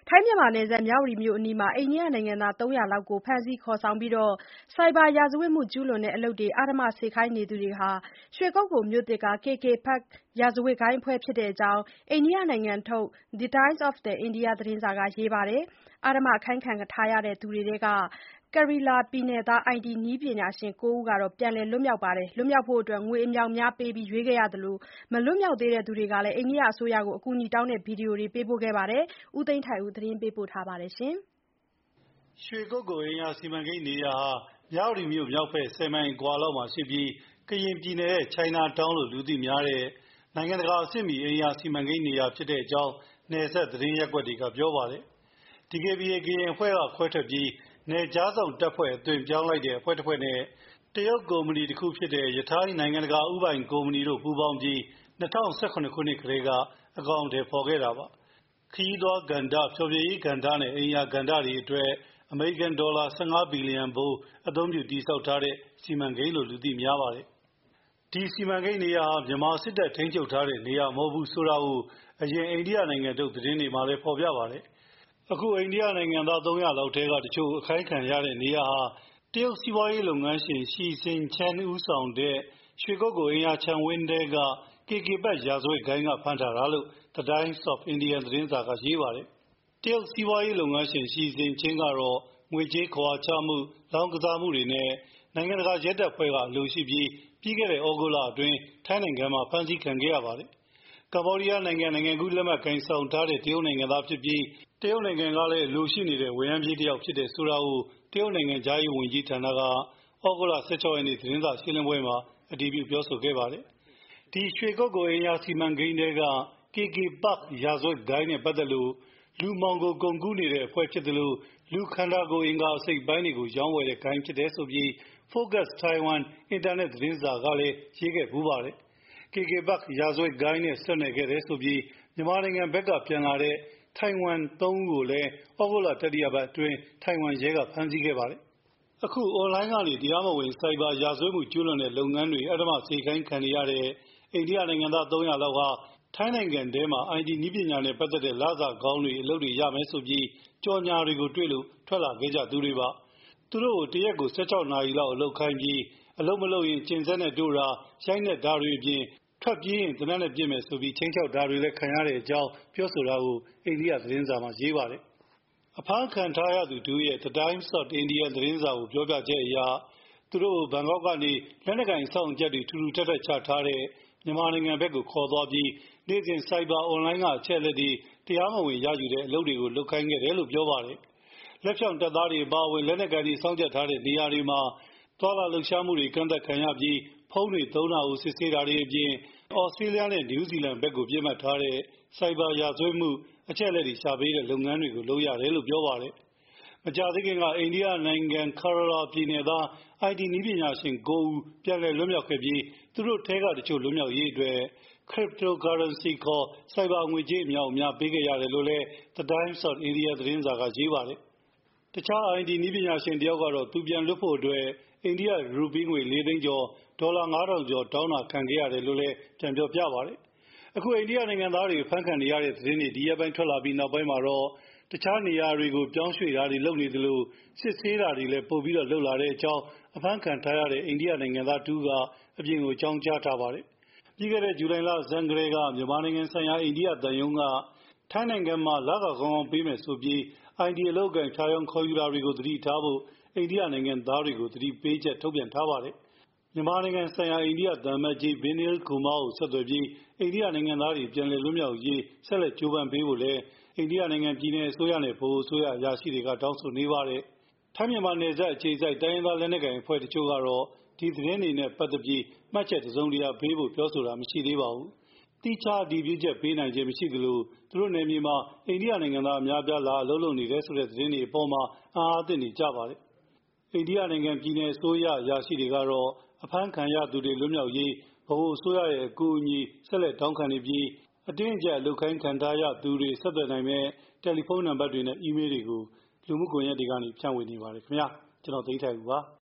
ထိုင်းမြန်မာနယ်စပ်မြဝတီမြို့အနီးမှာအိန္ဒိယနိုင်ငံသား300လောက်ကိုဖမ်းဆီးခေါ်ဆောင်ပြီးဆိုင်ဘာရာဇဝတ်မှုကျူးလွန်တဲ့အလုပ်တွေအဓမ္မစေခိုင်းနေသူတွေဟာရွှေကုက္ကိုမြို့သစ်က KK Park ရာဇဝတ်ဂိုဏ်းအဖွဲ့ဖြစ်တဲ့အကြောင်းအိန္ဒိယနိုင်ငံထုတ် The Times of India သတင်းစာကရေးပါတယ်။ အဓမ္မခိုင်းခံထားရသူတွေထဲက Kerala ပြည်နယ်သား IT နည်းပညာရှင် 9 ဦးကတော့ပြန်လည်လွတ်မြောက်ပါတယ်။ လွတ်မြောက်ဖို့ငွေအမြောက်အများပေးပြီးရွေးခဲ့ရသလို မလွတ်မြောက်သေးသူတွေကလည်း အိန္ဒိယအစိုးရကိုအကူအညီတောင်းတဲ့ဗီဒီယိုတွေပေးပို့ခဲ့ပါတယ်။ ဦးသိန်းထိုက်ဦးသတင်းပေးပို့ထားပါတယ်။ရွှေကုက္ကိုအိမ်ယာစီမံကိန်းနေရာဟာမြဝတီမြို့မြောက်ဘက်10မိုင်အကွာလောက်မှာရှိပြီး ကရင်ပြည်နယ်ရဲ့ China Town လို့လူသိများတဲ့နိုင်ငံတကာအဆင့်မီအိမ်ယာစီမံကိန်းနေရာဖြစ်တဲ့အကြောင်းနယ်စပ်သတင်းရပ်ကွက်တွေကပြောပါတယ်။ DKBA ကရင်အဖွဲ့ကခွဲထွက်ပြီးနယ်ခြားစောင့်တပ်ဖွဲ့အသွင်ပြောင်းလိုက်တဲ့အဖွဲ့တစ်ဖွဲ့နဲ့တရုတ်ကုမ္ပဏီတစ်ခုဖြစ်တဲ့ ရထိုင်းနိုင်ငံတကာဦးပိုင်ကုမ္ပဏီတို့ပူးပေါင်းပြီး2017ခုနှစ်ကတည်းကအကောင်အထည်ဖော်ခဲ့တာပါ။ ခရီးသွားကဏ္ဍ၊ဖျော်ဖြေရေးကဏ္ဍနဲ့အိမ်ယာကဏ္ဍတွေအတွက်အမေရိကန်ဒေါ်လာ15ဘီလီယံဖိုးအသုံးပြုတည်ဆောက်ထားတဲ့စီမံကိန်းလို့လူသိများပါတယ်။ ဒီစီမံကိန်းနေရာဟာမြန်မာစစ်တပ်ထိန်းချုပ်ထားတဲ့နေရာမဟုတ်ဘူးဆိုတာကိုအရင်အိန္ဒိယနိုင်ငံထုတ်သတင်းတွေမှာလည်းဖော်ပြပါတယ်။ အခုအိန္ဒိယနိုင်ငံသား300လောက်ထဲကတချို့အခိုင်းခံရတဲ့နေရာဟာတရုတ်စီးပွားရေးလုပ်ငန်းရှင် ရှီဇင်ချန်းဦးဆောင်တဲ့ရွှေကုက္ကိုအိမ်ယာခြံဝင်းထဲက KK Park ရာဇဝတ်ဂိုဏ်းကဖမ်းထားတာလို့ The Times of India သတင်းစာကရေးပါတယ်။ တရုတ်စီးပွားရေးလုပ်ငန်းရှင်ရှီဇင်ချန်းကတော့ငွေကြေးခဝါချမှု၊လောင်းကစားမှုတွေနဲ့နိုင်ငံတကာရဲတပ်ဖွဲ့ကအလိုရှိပြီးပြီးခဲ့တဲ့ဩဂုတ်လအတွင်းထိုင်းနိုင်ငံမှာဖမ်းဆီးခံခဲ့ရပါတယ်။ ကမ္ဘောဒီးယားနိုင်ငံကူးလက်မှတ်ကိုင်ဆောင်ထားတဲ့တရုတ်နိုင်ငံသားဖြစ်ပြီးတရုတ်နိုင်ငံကလည်းအလိုရှိနေတဲ့ဝန်ထမ်းပြေးတစ်ယောက်ဖြစ်တယ်ဆိုတာကိုတရုတ်နိုင်ငံခြားရေးဝန်ကြီးဌာနကဩဂုတ်လ16ရက်နေ့သတင်းစာရှင်းလင်းပွဲမှာအတည်ပြုပြောဆိုခဲ့ပါတယ်။ ဒီရွှေကုက္ကိုအိမ်ယာစီမံကိန်းထဲက KK Park ရာဇဝတ်ဂိုဏ်းနဲ့ပတ်သက်လို့လူမှောင်ခိုကုန်ကူးနေတဲ့အဖွဲ့ဖြစ်သလိုလူခန္ဓာကိုယ်အင်္ဂါအစိတ်အပိုင်းတွေကိုရောင်းဝယ်တဲ့ဂိုဏ်းဖြစ်တယ်ဆိုပြီး Focus Taiwan အင်တာနက်သတင်းစာကလည်းရေးခဲ့ဖူးပါတယ်။ KK Park ရာဇဝတ်ဂိုဏ်းနဲ့ဆက်နွယ်ခဲ့တယ်ဆိုပြီးမြန်မာနိုင်ငံဘက်ကပြန်လာတဲ့ထိုင်ဝမ်3ဦးကိုလည်းဩဂုတ်လတတိယပတ်အတွင်းထိုင်ဝမ်ရဲကဖမ်းဆီးခဲ့ပါတယ်။ အခု online ကနေတရားမဝင်ဆိုင်ဘာရာဇဝတ်မှုကျူးလွန်တဲ့လုပ်ငန်းတွေအဓမ္မစေခိုင်းခံနေရတဲ့အိန္ဒိယနိုင်ငံသား300လောက်ဟာထိုင်းနိုင်ငံထဲမှာ IT နည်းပညာနဲ့ပတ်သက်တဲ့လစာကောင်းတွေအလုပ်တွေရမယ်ဆိုပြီးကြော်ညာတွေကိုတွေ့လို့ထွက်လာခဲ့ကြသူတွေပါ။ သူတို့ကိုတရက်ကို16နာရီလောက်အလုပ်ခိုင်းပြီးအလုပ်မလုပ်ရင်ကျင်စက်နဲ့တို့တာရိုက်နှက်တာတွေအပြင်ထွက်ပြေးရင်သေနတ်နဲ့ပစ်မယ်ဆိုပြီးခြိမ်းခြောက်တာတွေလည်းခံရတဲ့အကြောင်းပြောဆိုတာကိုအိန္ဒိယသတင်းစာမှာရေးပါတယ်။ အဖမ်းခံထားရသူတစ်ဦးရဲ့ The Times of India သတင်းစာကိုပြောပြချက်အရသူတို့ကိုဘန်ကောက်ကနေလက်နက်ကိုင်အစောင့်အကြပ်တွေထူထူထပ်ထပ်ချထားတဲ့မြန်မာနိုင်ငံဘက်ကိုခေါ်သွားပြီးနေ့စဉ်ဆိုင်ဘာအွန်လိုင်းကအချက်အလက်တွေတရားမဝင်ရယူတဲ့အလုပ်တွေကိုလုပ်ခိုင်းခဲ့တယ်လို့ပြောပါတယ်။ လက်ဖြောင့်တပ်သားတွေအပါအဝင်လက်နက်ကိုင်တွေစောင့်ကြပ်ထားတဲ့နေရာတွေမှာသွားလာလှုပ်ရှားမှုတွေကန့်သတ်ခံရပြီးဖုန်းတွေသုံးတာကိုစစ်ဆေးတာတွေအပြင်ဩစတြေးလျနဲ့နယူးဇီလန်ဘက်ကိုပြစ်မှတ်ထားတဲ့ဆိုင်ဘာရာဇဝတ်မှုအချက်အလက်တွေရှာပေးတဲ့လုပ်ငန်းတွေကိုလုပ်ရတယ်လို့ပြောပါတယ်။ မကြာသေးခင်ကအိန္ဒိယနိုင်ငံ Kerala ပြည်နယ်သား IT နည်းပညာရှင်9ဦးပြန်လည်လွတ်မြောက်ခဲ့ပြီးသူတို့ထဲကတချို့လွတ်မြောက်ရေးအတွက် Cryptocurrency ခေါ်ဆိုင်ဘာငွေကြေးအမြောက်အများပေးခဲ့ရတယ်လို့လည်း The Times of India သတင်းစာကရေးပါတယ်။ တခြား IT နည်းပညာရှင်တစ်ယောက်ကတော့သူပြန်လွတ်ဖို့အတွက်အိန္ဒိယရူပီးငွေ4သိန်းကျော်ဒေါ်လာ9000ကျော်တောင်းတာခံခဲ့ရတယ်လို့လည်းပြန်ပြောပြပါတယ်။ အခုအိန္ဒိယနိုင်ငံသားတွေဖမ်းခံနေရတဲ့သတင်းတွေဒီရက်ပိုင်းထွက်လာပြီးနောက်ပိုင်းမှာတော့တခြားနေရာတွေကိုပြောင်းရွှေ့တာတွေလုပ်နေသလိုစစ်ဆေးတာတွေလည်းပိုပြီးလုပ်လာတဲ့အကြောင်းအဖမ်းခံထားရတဲ့အိန္ဒိယနိုင်ငံသားတစ်ဦးကအပြင်ကိုအကြောင်းကြားထားပါတယ်။ ပြီးခဲ့တဲ့ဇူလိုင်လဆန်းကတည်းကမြန်မာနိုင်ငံဆိုင်ရာအိန္ဒိယသံရုံးကထိုင်းနိုင်ငံမှာလစာကောင်းကောင်းပေးမယ်ဆိုပြီး IT အလုပ်အကိုင်ဖျားယောင်းခေါ်ယူတာတွေကိုသတိထားဖို့အိန္ဒိယနိုင်ငံသားတွေကိုသတိပေးချက်ထုတ်ပြန်ထားပါတယ်။ မြန်မာနိုင်ငံဆိုင်ရာအိန္ဒိယသံအမတ်ကြီး Vinay Kumar ကိုဆက်သွယ်ပြီးအိန္ဒိယနိုင်ငံသားတွေပြန်လည်လွတ်မြောက်ရေးဆက်လက်ကြိုးပမ်းပေးဖို့လည်းအိန္ဒိယနိုင်ငံပြည်နယ်အစိုးရနဲ့ဗဟိုအစိုးရအရာရှိတွေကတောင်းဆိုနေပါတယ်။ ထိုင်းမြန်မာနယ်စပ်အခြေစိုက်တိုင်းရင်းသားလက်နက်ကိုင်အဖွဲ့တချို့ကတော့ဒီသတင်းတွေနဲ့ပတ်သက်ပြီးမှတ်ချက်တစုံတရာပေးဖို့ပြောဆိုတာမရှိသေးပါဘူး။ သီးခြားအတည်ပြုချက်ပေးနိုင်ခြင်းမရှိသလိုသူတို့နယ်မြေမှာအိန္ဒိယနိုင်ငံသားအများအပြားလာအလုပ်လုပ်နေတယ်ဆိုတဲ့သတင်းတွေအပေါ်မှာအံ့အားသင့်နေကြပါတယ်။ အိန္ဒိယနိုင်ငံပြည်နယ်အစိုးရအရာရှိတွေကတော့အဖမ်းခံရသူတွေလွတ်မြောက်ရေးဗဟိုအစိုးရရဲ့အကူအညီဆက်လက်တောင်းခံနေပြီးအတင်းအကျပ်အလုပ်ခိုင်းခံထားရသူတွေဆက်သွယ်နိုင်မဲ့တယ်လီဖုန်းနံပါတ်တွေနဲ့အီးမေးလ်တွေကိုလူမှုကွန်ရက်တွေကနေဖြန့်ဝေနေပါတယ်ခင်ဗျာကျွန်တော်သိန်းထိုက်ဦးပါ